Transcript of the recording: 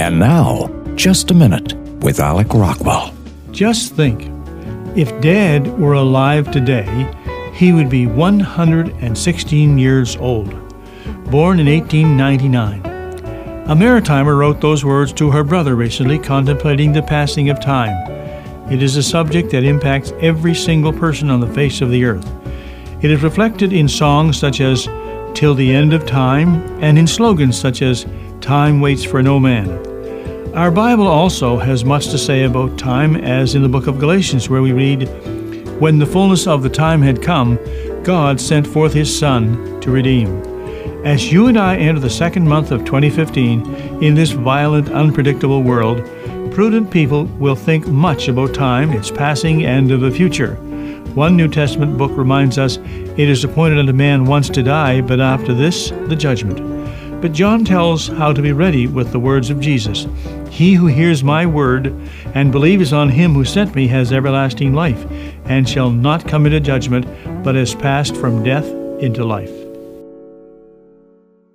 And now, Just a Minute with Alec Rockwell. Just think, if Dad were alive today, he would be 116 years old. Born in 1899. A Maritimer wrote those words to her brother recently, contemplating the passing of time. It is a subject that impacts every single person on the face of the earth. It is reflected in songs such as "Till the End of Time" and in slogans such as "Time Waits for No Man." Our Bible also has much to say about time, as in the book of Galatians, where we read, "When the fullness of the time had come, God sent forth His Son to redeem." As you and I enter the second month of 2015 in this violent, unpredictable world, prudent people will think much about time, its passing, and of the future. One New Testament book reminds us, "It is appointed unto man once to die, but after this, the judgment." But John tells how to be ready with the words of Jesus. "He who hears my word and believes on him who sent me has everlasting life, and shall not come into judgment, but has passed from death into life."